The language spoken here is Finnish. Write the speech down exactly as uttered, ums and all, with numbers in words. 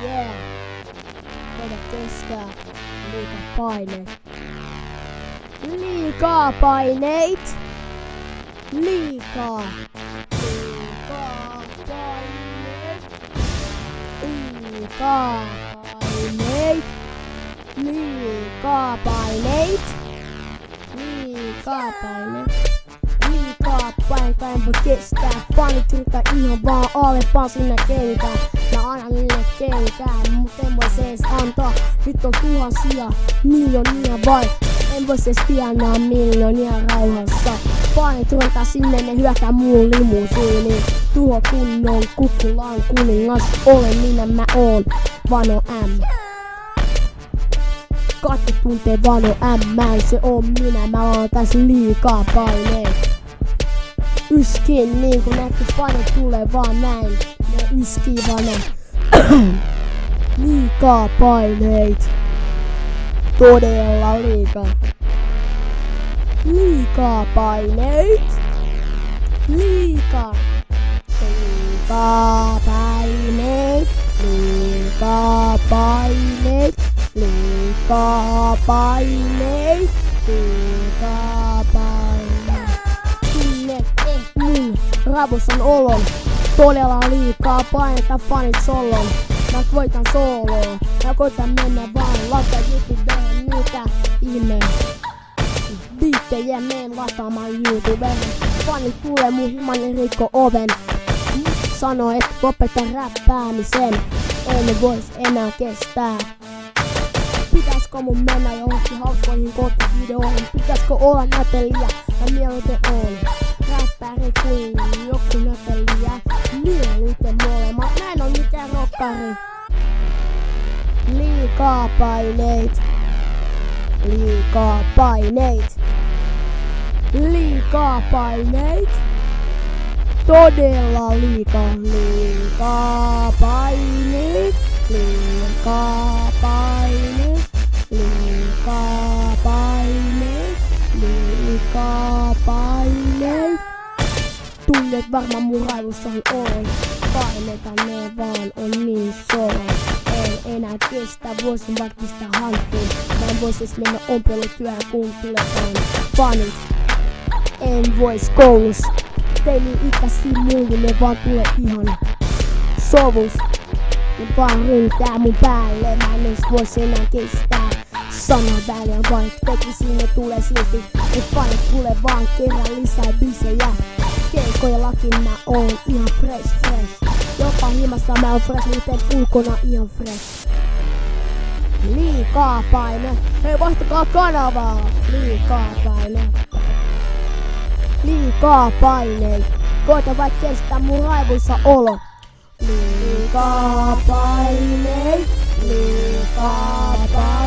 Yeah. Koita kestää. Liikaa paineet. Liikaa paineet. Liikaa. Liikaa paineet. Liikaa paineet. Liikaa paineet. Liikaa paineet. Liikaa paineet. En voi kestää. Fanit yrittää ihan vaan alepaan sinne kenkään. Mä annan niille kenkään, mut en voi se ees antaa. Nyt on tuhansia, miljoonia vai. En voi ees tienaa miljoonia rauhassa. Fanit ruvetaan sinne, ne hyökää muun limusiiniin. Tuho kunnon kukkulan kuningas. Olen minä mä oon, Vano M. Katso tuntee Vano M, se on minä, mä oon tässä liikaa paineet. Yskin niin kun näkyy fanit tulee vaan näin. Ne yskii Vano. Liikaa paineet. Todella liikaa. Liikaa paineet. Liikaa. Liikaa paineet. Liikaa paineet. Liikaa paineet. Liikaa paineet. Tunne eh mun ravusan olon. Todella liikaa painetta fanit sollon. Mä voitan sooloa. Mä koitan mennä vaan lataa YouTubeen mitä ihmeen. Biittejä meen lataamaan YouTubeen. Fanit tulee mun himanen rikko oven. Sano et lopeta räppäämisen. En vois enää kestää. Pitäiskö mun mennä johonkin hauskoihin kotivideoihin? Pitäiskö olla näpeliä? Mä mieluiten oon räppäri kuin joku näpeliä. Mieluiten molemmat. Mä en oo mikään rokkari. Liikaa paineet. Liikaa paineet. Liikaa paineet. Todella liikaa. Liikaa paineet. Liikaa paineet. Liikaa paineet. Liikaa paineet. Tunnet varmaan mun raivussaan on. Paineita ne vaan on niin solo. En enää kestä, voisin vaikka pistää hanttiin. Mä en vois ees mennä ompelutyöhön kun tuletaan fanit. En vois koulus. Teini ikäisiä muuhun, ne vaan tulee ihan sovus. Ne vaan ryntää mun päälle, mä en ees vois enää kestää. Sanan väliä vaik tekisin, ne tulee silti. Ne fanit tulee vaan kerran lisää bisejä. Keikoja lakin mä oon ihan fresh fresh. Jopa himassa mä oon fresh, miten ulkona ihan fresh. Liikaa paine. Hei vaihtakaa kanavaa. Liikaa paine. Liikaa paineet. Koita vaik kestää mun raivuissa olo. Liikaa paineet. Liikaa paineet.